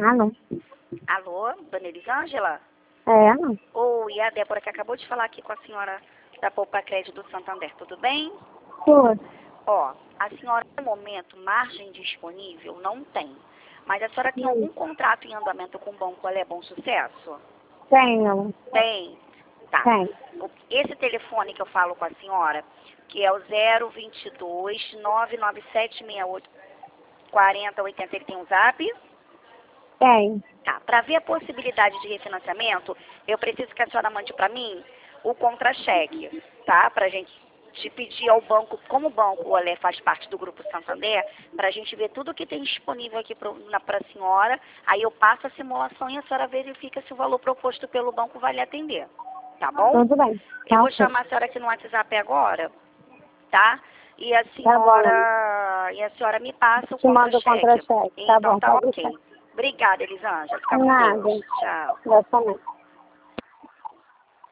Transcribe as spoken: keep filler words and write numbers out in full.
Alô? Alô, dona Elisângela? É, não. Oi, é a Débora que acabou de falar aqui com a senhora da Poupa Crédito do Santander, tudo bem? Tudo. Ó, a senhora, no momento, margem disponível não tem. Mas a senhora tem algum contrato em andamento com o Banco Ale Bom Sucesso? Tenho. Tem. Tá. Tem. Esse telefone que eu falo com a senhora, que é o zero vinte e dois, nove nove sete seis oito, quatro zero oito zero, ele tem um zap? Tem. Tá. Para ver a possibilidade de refinanciamento, eu preciso que a senhora mande para mim o contra-cheque, tá? Para a gente te pedir ao banco, como o banco o Alé faz parte do Grupo Santander, para a gente ver tudo que tem disponível aqui para a senhora, aí eu passo a simulação e a senhora verifica se o valor proposto pelo banco vai lhe atender, tá bom? Tudo bem. Tá, Eu vou ok. chamar a senhora aqui no WhatsApp agora, tá? E a Tá senhora, e a senhora me passa o Te mando o contra-cheque. contra-cheque. Tá Então bom, tá pode ok. deixar. Obrigada, Elisângela. Fica com Nada. Deus. Tchau. Exatamente.